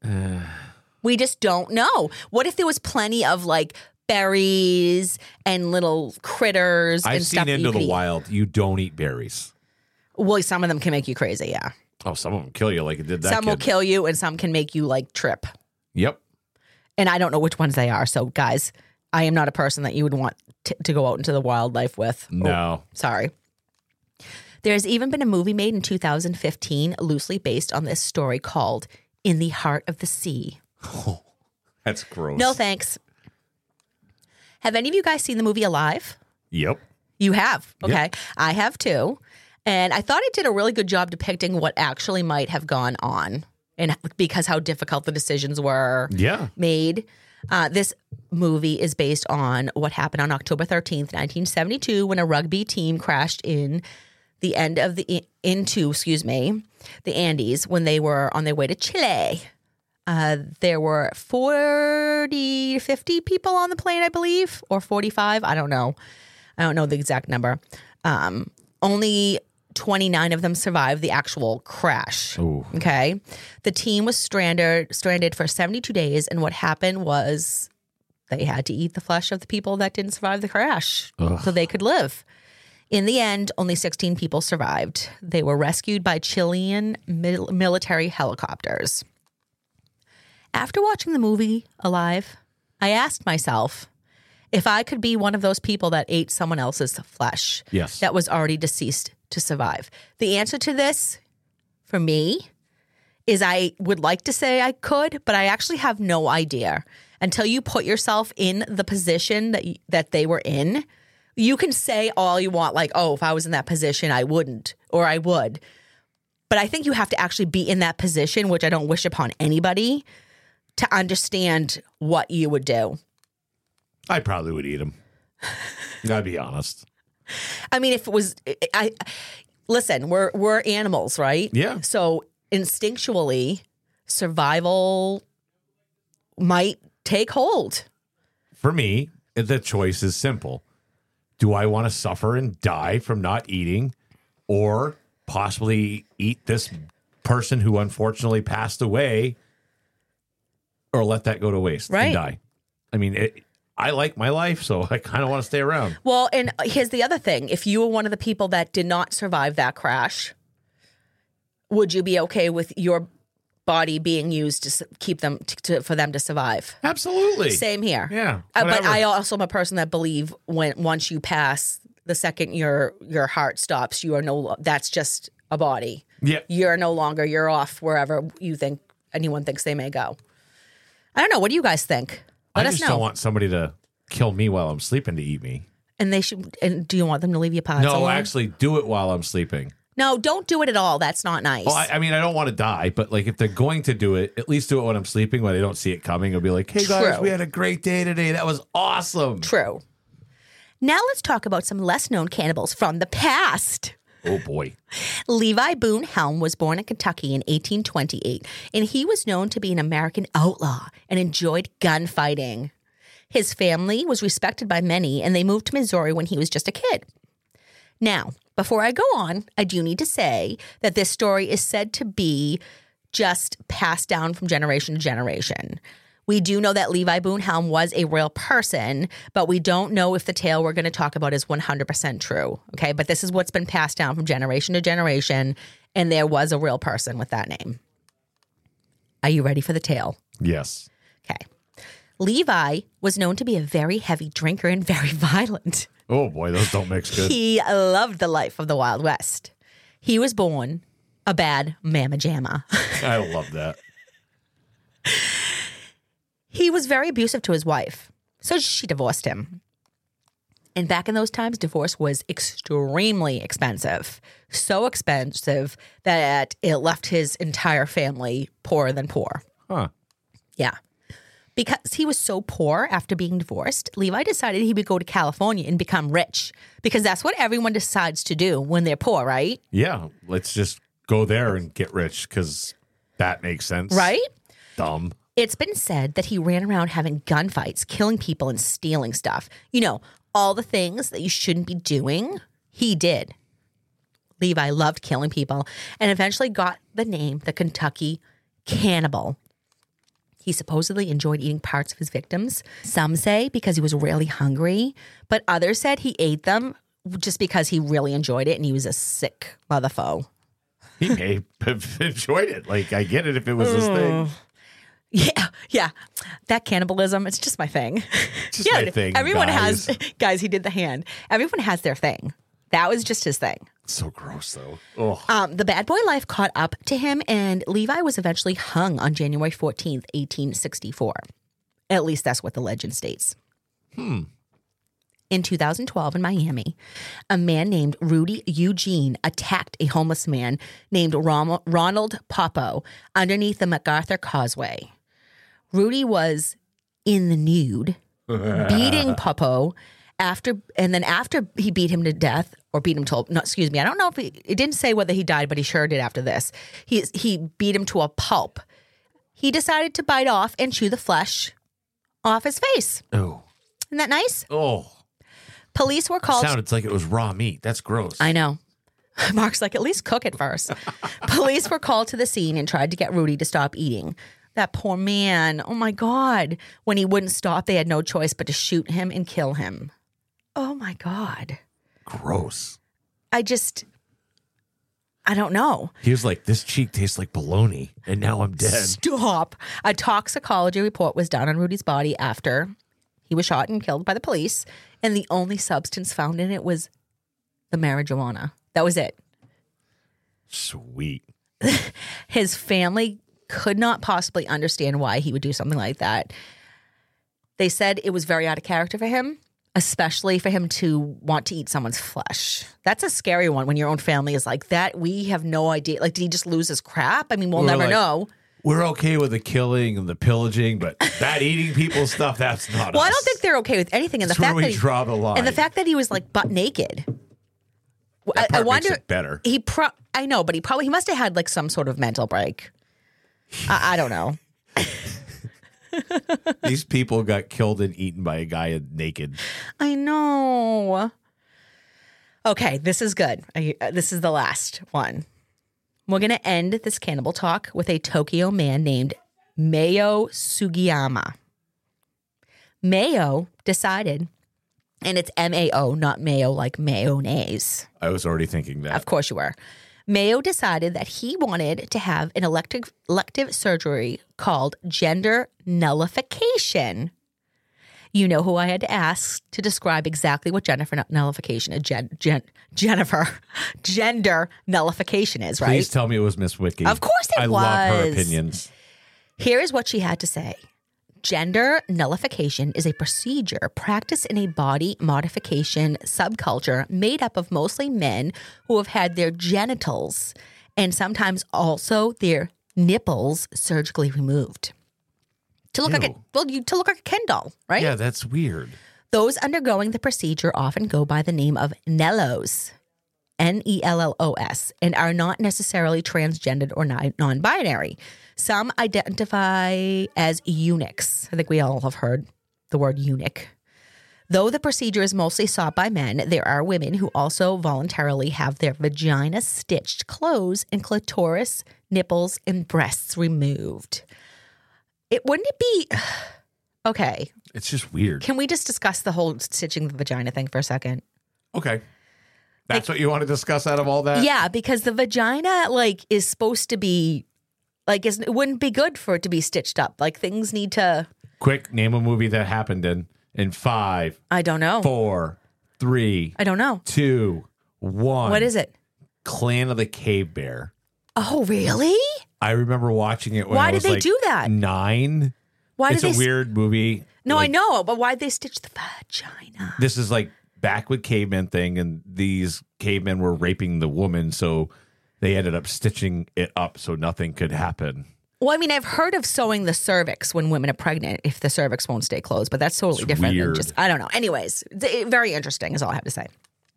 We just don't know. What if there was plenty of like berries and little critters I've and stuff? seen Into the Wild. You don't eat berries. Well, some of them can make you crazy, yeah. Oh, some of them kill you like it did that Some will kid. kill you and some can make you like trip. Yep. And I don't know which ones they are. So, guys, I am not a person that you would want to go out into the wildlife with. No. Oh, sorry. There's even been a movie made in 2015 loosely based on this story called In the Heart of the Sea. Oh, that's gross. No, thanks. Have any of you guys seen the movie Alive? Yep. You have? Okay. Yep. I have too. And I thought it did a really good job depicting what actually might have gone on and because how difficult the decisions were made. This movie is based on what happened on October 13th, 1972, when a rugby team crashed into the Andes when they were on their way to Chile. There were 40, 50 people on the plane, I believe, or 45. I don't know. I don't know the exact number. Only 29 of them survived the actual crash. Ooh. Okay. The team was stranded for 72 days. And what happened was they had to eat the flesh of the people that didn't survive the crash so they could live. In the end, only 16 people survived. They were rescued by Chilean military helicopters. After watching the movie Alive, I asked myself if I could be one of those people that ate someone else's flesh that was already deceased to survive. The answer to this, for me, is I would like to say I could, but I actually have no idea. Until you put yourself in the position that they were in, you can say all you want, like, oh, if I was in that position, I wouldn't, or I would. But I think you have to actually be in that position, which I don't wish upon anybody, to understand what you would do. I probably would eat them. Gotta be honest. I mean, if it was, listen, we're animals, right? Yeah. So instinctually, survival might take hold. For me, the choice is simple. Do I want to suffer and die from not eating, or possibly eat this person who unfortunately passed away, or let that go to waste and die? I mean, I like my life, so I kind of want to stay around. Well, and here's the other thing. If you were one of the people that did not survive that crash, would you be okay with your body being used to keep them for them to survive? Absolutely. Same here. Yeah. But I also am a person that believe once you pass, the second your heart stops, you are that's just a body. Yeah. You're no longer, you're off wherever anyone thinks they may go. I don't know. What do you guys think? Let us know. I just don't want somebody to kill me while I'm sleeping to eat me. And do you want them to leave your parts No, alone? actually do it while I'm sleeping. No, don't do it at all. That's not nice. Well, I mean, I don't want to die, but like if they're going to do it, at least do it when I'm sleeping when they don't see it coming. It'll be like, hey guys, we had a great day today. That was awesome. True. Now let's talk about some less known cannibals from the past. Oh boy. Levi Boone Helm was born in Kentucky in 1828, and he was known to be an American outlaw and enjoyed gunfighting. His family was respected by many, and they moved to Missouri when he was just a kid. Now, before I go on, I do need to say that this story is said to be just passed down from generation to generation. We do know that Levi Boone Helm was a real person, but we don't know if the tale we're going to talk about is 100% true. Okay, but this is what's been passed down from generation to generation, and there was a real person with that name. Are you ready for the tale? Yes. Okay. Levi was known to be a very heavy drinker and very violent. Oh boy, those don't mix good. He loved the life of the Wild West. He was born a bad mamma jamma. I love that. He was very abusive to his wife, so she divorced him. And back in those times, divorce was extremely expensive. So expensive that it left his entire family poorer than poor. Huh. Yeah. Because he was so poor after being divorced, Levi decided he would go to California and become rich. Because that's what everyone decides to do when they're poor, right? Yeah, let's just go there and get rich because that makes sense. Right? Dumb. It's been said that he ran around having gunfights, killing people and stealing stuff. You know, all the things that you shouldn't be doing, he did. Levi loved killing people and eventually got the name the Kentucky Cannibal. He supposedly enjoyed eating parts of his victims. Some say because he was really hungry, but others said he ate them just because he really enjoyed it and he was a sick motherfucker. He may have enjoyed it. Like, I get it if it was his thing. Yeah. That cannibalism, it's just my thing. Just my thing, everyone guys. guys, he did the hand. Everyone has their thing. That was just his thing. So gross, though. Oh. The bad boy life caught up to him, and Levi was eventually hung on January 14th, 1864. At least that's what the legend states. In 2012 in Miami, a man named Rudy Eugene attacked a homeless man named Ronald Popo underneath the MacArthur Causeway. Rudy was in the nude, beating Popo after he beat him to death, or beat him to, no, excuse me, I don't know if it didn't say whether he died, but he sure did after this. He beat him to a pulp. He decided to bite off and chew the flesh off his face. Oh. Isn't that nice? Oh. Police were called. Sounded like it was raw meat. That's gross. I know. Mark's like, at least cook it first. Police were called to the scene and tried to get Rudy to stop eating. That poor man. Oh, my God. When he wouldn't stop, they had no choice but to shoot him and kill him. Oh, my God. Gross. I don't know. He was like, this cheek tastes like bologna, and now I'm dead. Stop. A toxicology report was done on Rudy's body after he was shot and killed by the police, and the only substance found in it was the marijuana. That was it. Sweet. His family could not possibly understand why he would do something like that. They said it was very out of character for him, especially for him to want to eat someone's flesh. That's a scary one when your own family is like that. We have no idea. Like, did he just lose his crap? I mean, we'll never know. We're okay with the killing and the pillaging, but that eating people stuff, that's not us. I don't think they're okay with anything. And That's the fact where that we he, draw the line. and the fact that he was like butt naked. That part I wonder. makes it better. I know, but he must have had like some sort of mental break. I don't know. These people got killed and eaten by a guy naked. I know. Okay, this is good. This is the last one. We're going to end this cannibal talk with a Tokyo man named Mayo Sugiyama. Mayo decided, and it's M-A-O, not mayo like mayonnaise. I was already thinking that. Of course you were. Mayo decided that he wanted to have an elective surgery called gender nullification. You know who I had to ask to describe exactly what gender nullification is, right? Please tell me it was Miss Wiki. Of course it was. I love her opinions. Here is what she had to say. Gender nullification is a procedure practiced in a body modification subculture made up of mostly men who have had their genitals and sometimes also their nipples surgically removed. To look like a Ken doll, right? Yeah, that's weird. Those undergoing the procedure often go by the name of Nellos, Nellos, and are not necessarily transgendered or non-binary. Some identify as eunuchs. I think we all have heard the word eunuch. Though the procedure is mostly sought by men, there are women who also voluntarily have their vagina stitched closed and clitoris, nipples, and breasts removed. Wouldn't it be... Okay. It's just weird. Can we just discuss the whole stitching the vagina thing for a second? Okay. That's what you want to discuss out of all that? Yeah, because the vagina, is supposed to be... it wouldn't be good for it to be stitched up. Things need to... Quick, name a movie that happened in 5. I don't know. 4, 3. I don't know. 2, 1. What is it? Clan of the Cave Bear. Oh, really? I remember watching it when I was why did they do that? 9. Why it's did a weird movie. No, I know, but why'd they stitch the vagina? This is back with cavemen thing, and these cavemen were raping the woman, so they ended up stitching it up so nothing could happen. Well, I mean, I've heard of sewing the cervix when women are pregnant if the cervix won't stay closed, but that's totally different than just, I don't know. Anyways, very interesting is all I have to say.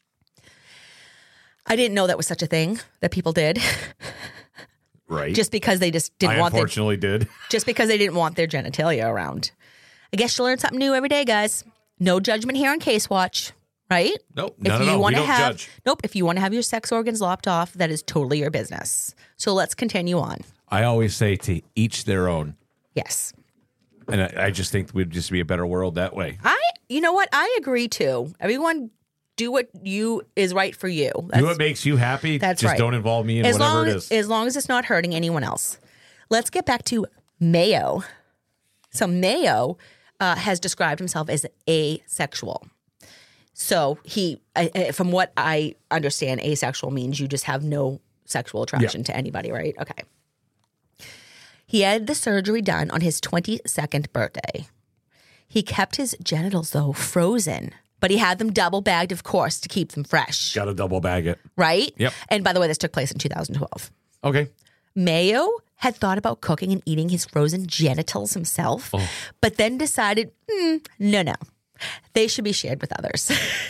I didn't know that was such a thing that people did. Right. Just because they just didn't want just because they didn't want their genitalia around. I guess you learn something new every day, guys. No judgment here on Case Watch, right? Nope. No, we don't judge. Nope. If you want to have your sex organs lopped off, that is totally your business. So let's continue on. I always say to each their own. Yes. And I just think we'd just be a better world that way. You know what? I agree too. Everyone do what is right for you. Do what makes you happy. That's just right. Don't involve me in whatever it is. As long as it's not hurting anyone else. Let's get back to Mayo. So Mayo has described himself as asexual. So he, from what I understand, asexual means you just have no sexual attraction to anybody, right? Okay. He had the surgery done on his 22nd birthday. He kept his genitals, though, frozen. But he had them double bagged, of course, to keep them fresh. Got to double bag it. Right? Yep. And by the way, this took place in 2012. Okay. Mayo had thought about cooking and eating his frozen genitals himself, but then decided, no. They should be shared with others.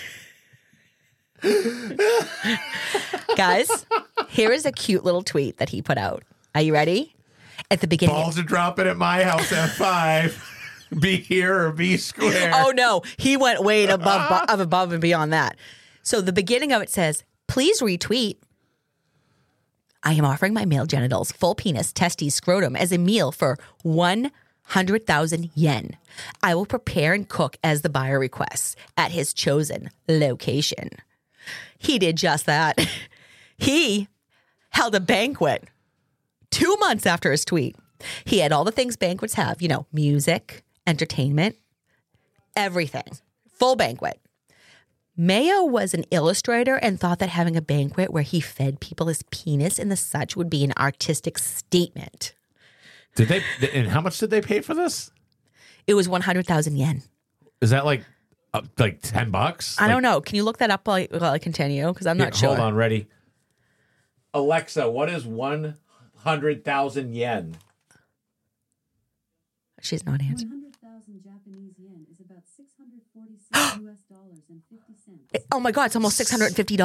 Guys, here is a cute little tweet that he put out. Are you ready? At the beginning. Balls are dropping at my house at 5. Be here or be square. Oh, no. He went way above and beyond that. So the beginning of it says, please retweet. I am offering my male genitals, full penis, testes, scrotum as a meal for 100,000 yen. I will prepare and cook as the buyer requests at his chosen location. He did just that. He held a banquet 2 months after his tweet. He had all the things banquets have, music, entertainment, everything. Full banquet. Mayo was an illustrator and thought that having a banquet where he fed people his penis and the such would be an artistic statement. Did they? And how much did they pay for this? It was 100,000 yen. Is that like $10? I don't know. Can you look that up while I continue? Because I'm not sure. Hold on, ready. Alexa, what is 100,000 yen? She's not answering. 100,000 Japanese yen is about $646.50. Oh my God, it's almost $650.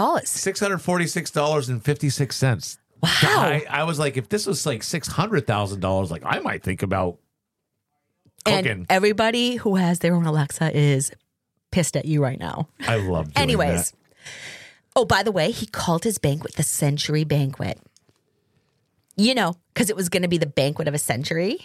$646.56. Wow. I was like, if this was like $600,000, I might think about cooking. And everybody who has their own Alexa is pissed at you right now. I love doing Anyways. that. Oh, by the way, he called his banquet the Century Banquet. Because it was going to be the banquet of a century.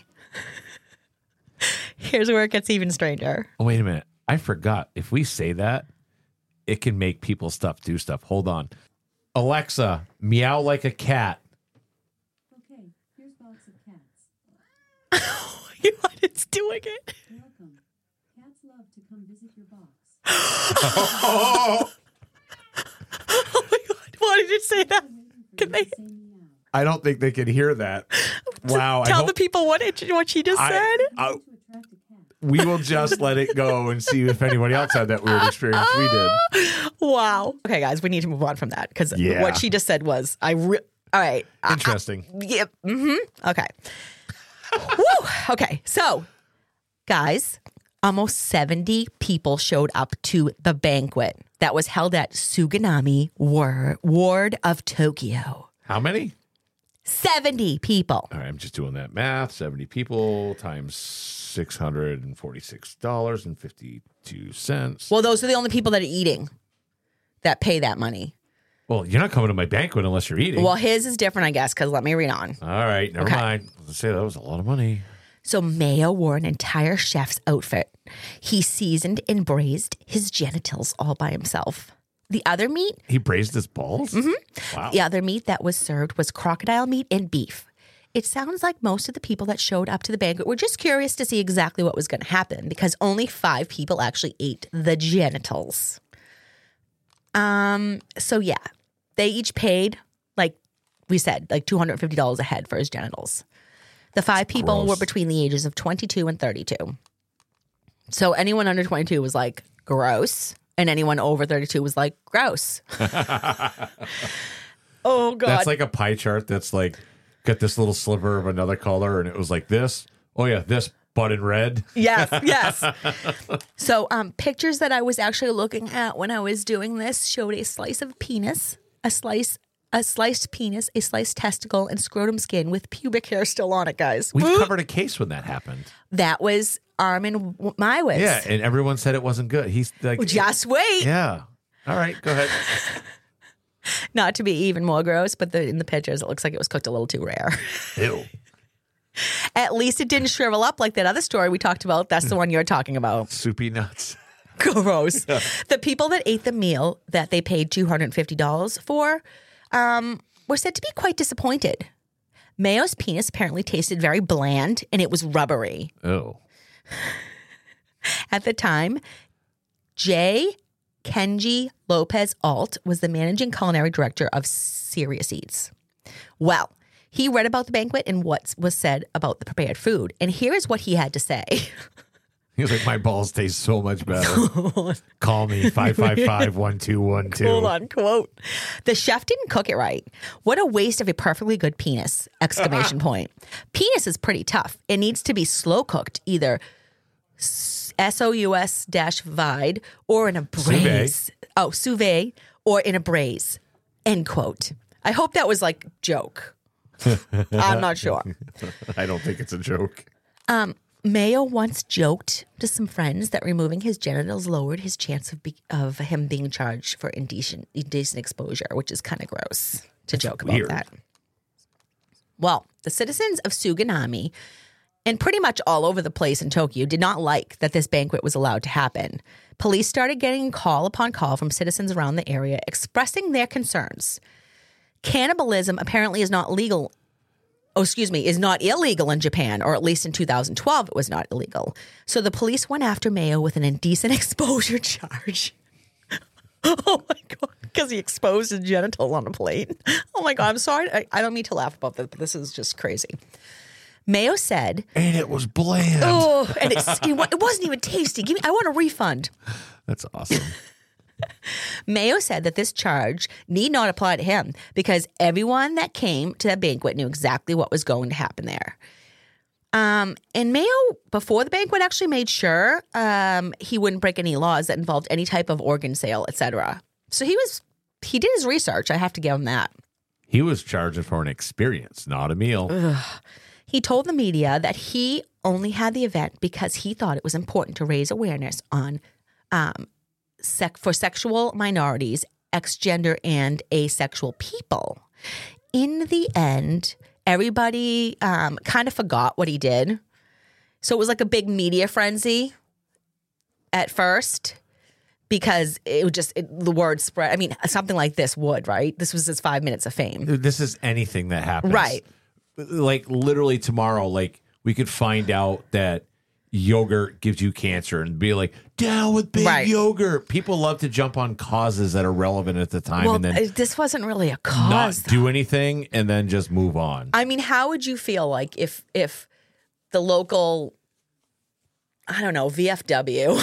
Here's where it gets even stranger. Oh, wait a minute. I forgot. If we say that, it can make people do stuff. Hold on. Alexa, meow like a cat. Okay, here's box of cats. It's doing it. Welcome. Cats love to come visit your box. Oh my God. Why did you say that? Can they I don't think they can hear that. Wow. tell the people what she just said? We will just let it go and see if anybody else had that weird experience we did. Wow. Okay, guys, we need to move on from that because Yeah. what she just said was, all right. Interesting. Yep. Okay. Woo. Okay. So, guys, almost 70 people showed up to the banquet that was held at Suganami Ward of Tokyo. How many? 70 people. All right, I'm just doing that math. 70 people times $646.52. Well, those are the only people that are eating that pay that money. Well, you're not coming to my banquet unless you're eating. Well, his is different, I guess, because let me read on. All right, never mind. Let's say that was a lot of money. So Mayo wore an entire chef's outfit. He seasoned and braised his genitals all by himself. The other meat... He braised his balls? Mm-hmm. Wow. The other meat that was served was crocodile meat and beef. It sounds like most of the people that showed up to the banquet were just curious to see exactly what was going to happen because only 5 people actually ate the genitals. So yeah, they each paid, like we said, like $250 a head for his genitals. The 5 people gross. were between the ages of 22 and 32. So anyone under 22 was like, gross. And anyone over 32 was like, gross. Oh, God. That's like a pie chart that's like, got this little sliver of another color, and it was like this. Oh, yeah, this button red. Yes, yes. So pictures that I was actually looking at when I was doing this showed a slice of penis, a sliced penis, a sliced testicle, and scrotum skin with pubic hair still on it, guys. We covered a case when that happened. That was Armin Meiwitz. Yeah, and everyone said it wasn't good. He's like, Well, just wait. Yeah. All right, go ahead. Not to be even more gross, but in the pictures, it looks like it was cooked a little too rare. Ew. At least it didn't shrivel up like that other story we talked about. That's the one you're talking about. Soupy nuts. Gross. The people that ate the meal that they paid $250 for were said to be quite disappointed. Mayo's penis apparently tasted very bland and it was rubbery. Oh. At the time, J. Kenji Lopez Alt was the managing culinary director of Serious Eats. Well, he read about the banquet and what was said about the prepared food. And here is what he had to say. He was like, my balls taste so much better. Call me 555-1212. Hold on, quote. The chef didn't cook it right. What a waste of a perfectly good penis! Exclamation point. Penis is pretty tough. It needs to be slow cooked, either SOUS-vide or in a braise. Oh, sous vide or in a braise. End quote. I hope that was like joke. I'm not sure. I don't think it's a joke. Mayo once joked to some friends that removing his genitals lowered his chance of him being charged for indecent exposure, which is kind of gross to joke about that. Well, the citizens of Suganami and pretty much all over the place in Tokyo did not like that this banquet was allowed to happen. Police started getting call upon call from citizens around the area expressing their concerns. Cannibalism apparently is not illegal in Japan, or at least in 2012 it was not illegal. So the police went after Mayo with an indecent exposure charge. Oh my God, because he exposed his genital on a plate. Oh my God, I'm sorry. I don't mean to laugh about this, but this is just crazy. Mayo said... And it was bland. Oh, and it wasn't even tasty. I want a refund. That's awesome. Mayo said that this charge need not apply to him because everyone that came to that banquet knew exactly what was going to happen there. And Mayo, before the banquet, actually made sure he wouldn't break any laws that involved any type of organ sale, etc. So he did his research. I have to give him that. He was charging for an experience, not a meal. Ugh. He told the media that he only had the event because he thought it was important to raise awareness on for sexual minorities, ex-gender, and asexual people. In the end, everybody kind of forgot what he did. So it was like a big media frenzy at first. because it would the word spread. I mean, something like this would, right? This was his 5 minutes of fame. This is anything that happens. Right. Like literally tomorrow, like we could find out that yogurt gives you cancer and be like, down with big yogurt. People love to jump on causes that are relevant at the time and then this wasn't really a cause. not do anything and then just move on. I mean, how would you feel like if the local, I don't know, VFW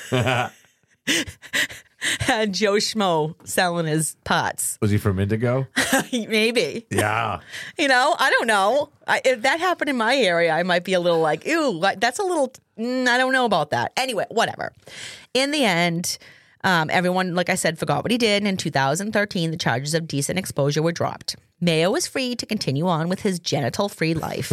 had Joe Schmo selling his pots? Was he from Indigo? Maybe. Yeah. You know, I don't know. If that happened in my area, I might be a little like, ew, that's a little, I don't know about that. Anyway, whatever. In the end, everyone, like I said, forgot what he did. And in 2013, the charges of decent exposure were dropped. Mayo was free to continue on with his genital-free life.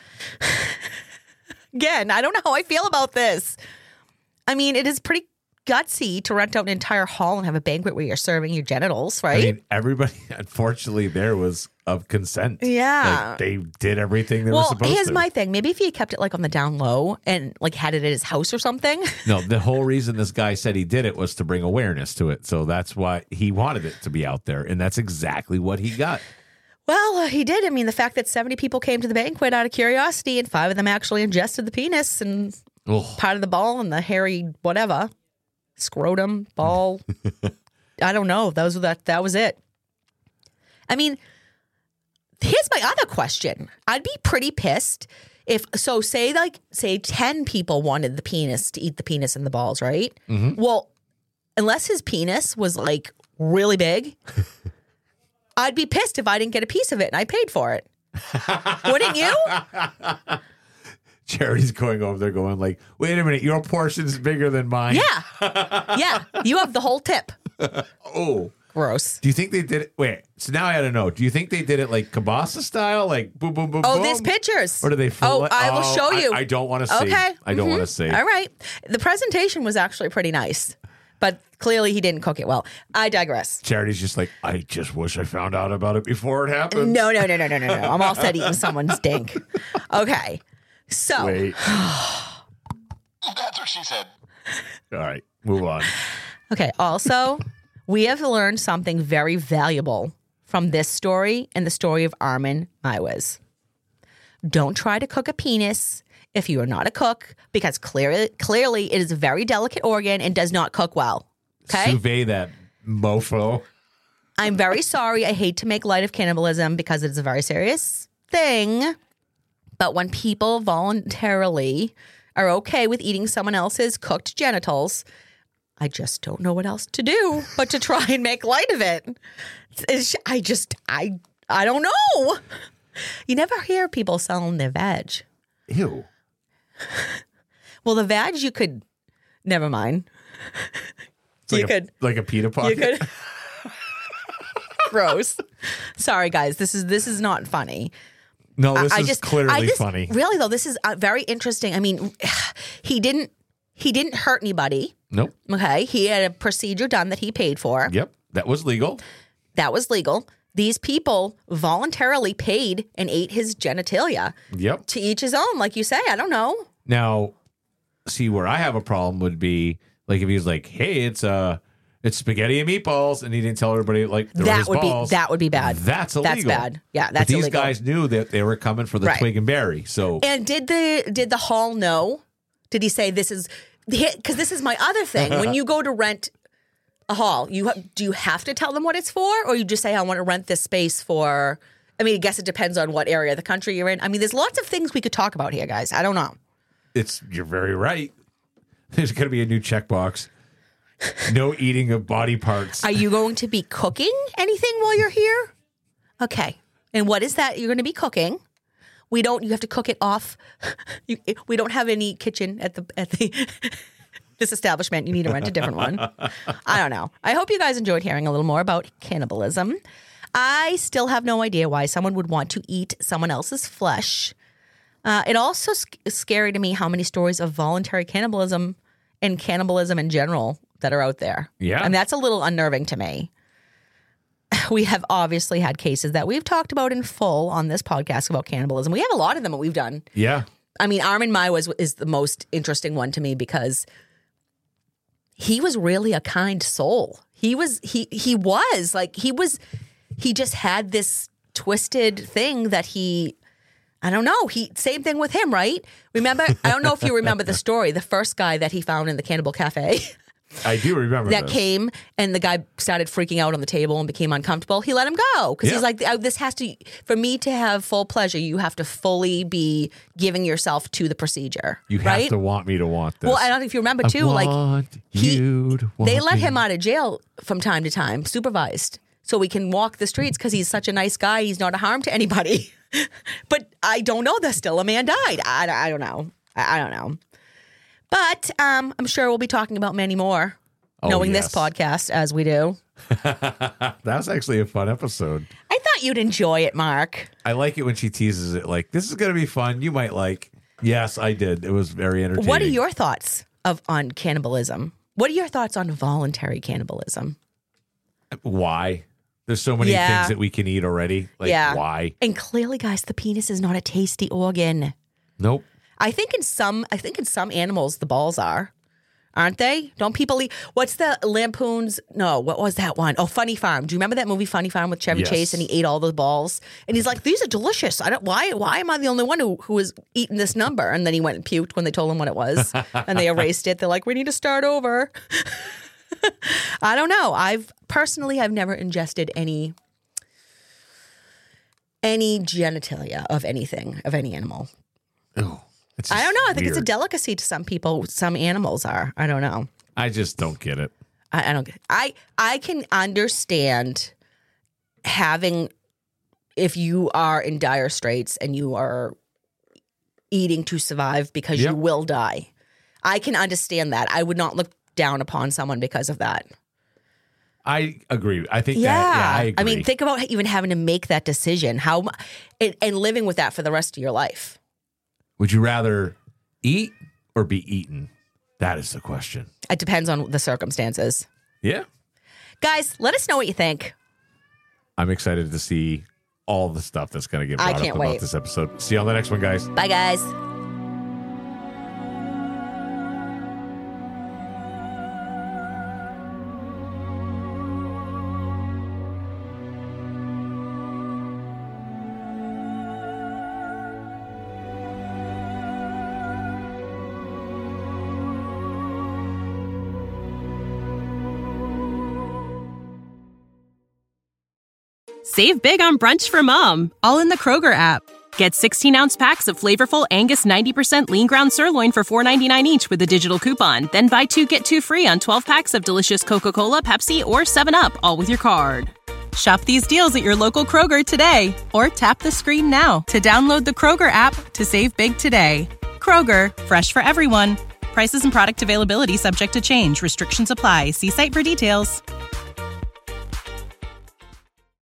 Again, I don't know how I feel about this. I mean, it is pretty gutsy to rent out an entire hall and have a banquet where you're serving your genitals, right? I mean, everybody, unfortunately, there was of consent. Yeah. Like, they did everything they were supposed to. Well, here's my thing. Maybe if he kept it like on the down low and like had it at his house or something. No, the whole reason this guy said he did it was to bring awareness to it. So that's why he wanted it to be out there. And that's exactly what he got. Well, he did. I mean, the fact that 70 people came to the banquet out of curiosity and 5 of them actually ingested the penis and part of the ball and the hairy whatever. Scrotum, ball. I don't know. That was it. I mean, here's my other question. I'd be pretty pissed if say 10 people wanted the penis to eat the penis and the balls, right? Mm-hmm. Well, unless his penis was like really big, I'd be pissed if I didn't get a piece of it and I paid for it. Wouldn't you? Charity's going over there going like, wait a minute, your portion's bigger than mine. Yeah. Yeah. You have the whole tip. Oh. Gross. Do you think they did it? Wait, so now I gotta know. Do you think they did it like Kabasa style? Like boom, boom, boom, boom? There's pictures. Or do they full I will show you. I don't want to see. Okay. I don't want to see. All right. The presentation was actually pretty nice, but clearly he didn't cook it well. I digress. Charity's just like, I just wish I found out about it before it happened. No. I'm all set eating someone's dink. Okay. So. Wait. That's what she said. All right. Move on. Okay. Also, we have learned something very valuable from this story and the story of Armin Maiwez. Don't try to cook a penis if you are not a cook, because clearly it is a very delicate organ and does not cook well. Okay? Sous vide that mofo. I'm very sorry. I hate to make light of cannibalism because it is a very serious thing. But when people voluntarily are okay with eating someone else's cooked genitals, I just don't know what else to do but to try and make light of it. I don't know. You never hear people selling their vag. Ew. Well, the vag you could, never mind. Like a pita pocket? You could. Gross. Sorry, guys. This is not funny. No, this is clearly funny. Really, though, this is very interesting. I mean, he didn't hurt anybody. Nope. Okay. He had a procedure done that he paid for. Yep. That was legal. These people voluntarily paid and ate his genitalia. Yep. To each his own, like you say. I don't know. Now, see, where I have a problem would be like if he was like, hey, it's spaghetti and meatballs, and he didn't tell everybody like there that were would balls. That would be bad. That's illegal. That's bad. Yeah, that's but these illegal. guys knew that they were coming for the twig and berry. So, and did the hall know? Did he say this is? Because this is my other thing. When you go to rent a hall, do you have to tell them what it's for, or you just say I want to rent this space for? I mean, I guess it depends on what area of the country you're in. I mean, there's lots of things we could talk about here, guys. I don't know. You're very right. There's going to be a new checkbox. No eating of body parts. Are you going to be cooking anything while you're here? Okay. And what is that you're going to be cooking? You have to cook it off. We don't have any kitchen at this establishment. You need to rent a different one. I don't know. I hope you guys enjoyed hearing a little more about cannibalism. I still have no idea why someone would want to eat someone else's flesh. It also is scary to me how many stories of voluntary cannibalism and cannibalism in general that are out there. Yeah. And that's a little unnerving to me. We have obviously had cases that we've talked about in full on this podcast about cannibalism. We have a lot of them that we've done. Yeah. I mean, Armin Maiwez is the most interesting one to me because he was really a kind soul. He just had this twisted thing that I don't know. Same thing with him, right? Remember, I don't know if you remember the story, the first guy that he found in the Cannibal Cafe. I do remember that came and the guy started freaking out on the table and became uncomfortable. He let him go because he's like, this has to, for me to have full pleasure, you have to fully be giving yourself to the procedure. You have to want me to want this. Well, I don't know if you remember too, they let him out of jail from time to time, supervised, so he can walk the streets because he's such a nice guy. He's not a harm to anybody. But I don't know that still a man died. I don't know. I don't know. But I'm sure we'll be talking about many more, knowing this podcast as we do. That was actually a fun episode. I thought you'd enjoy it, Mark. I like it when she teases it like, this is going to be fun. You might like. Yes, I did. It was very entertaining. What are your thoughts on cannibalism? What are your thoughts on voluntary cannibalism? Why? There's so many things that we can eat already. Why? And clearly, guys, the penis is not a tasty organ. Nope. I think in some animals the balls are, aren't they? Don't people eat? What's the Lampoon's? No, what was that one? Oh, Funny Farm. Do you remember that movie Funny Farm with Chevy Chase? And he ate all the balls, and he's like, "These are delicious. Why am I the only one who was eating this number?" And then he went and puked when they told him what it was, and they erased it. They're like, "We need to start over." I don't know. I've never ingested any genitalia of anything, of any animal. Oh. I don't know. I think it's a delicacy to some people. Some animals are. I don't know. I just don't get it. I don't get it. I can understand having, if you are in dire straits and you are eating to survive because you will die. I can understand that. I would not look down upon someone because of that. I agree. I think I agree. I mean, think about even having to make that decision. And living with that for the rest of your life. Would you rather eat or be eaten? That is the question. It depends on the circumstances. Yeah. Guys, let us know what you think. I'm excited to see all the stuff that's going to get brought up about this episode. See you on the next one, guys. Bye, guys. Save big on brunch for mom, all in the Kroger app. Get 16-ounce packs of flavorful Angus 90% lean ground sirloin for $4.99 each with a digital coupon. Then buy 2, get 2 free on 12 packs of delicious Coca-Cola, Pepsi, or 7-Up, all with your card. Shop these deals at your local Kroger today, or tap the screen now to download the Kroger app to save big today. Kroger, fresh for everyone. Prices and product availability subject to change. Restrictions apply. See site for details.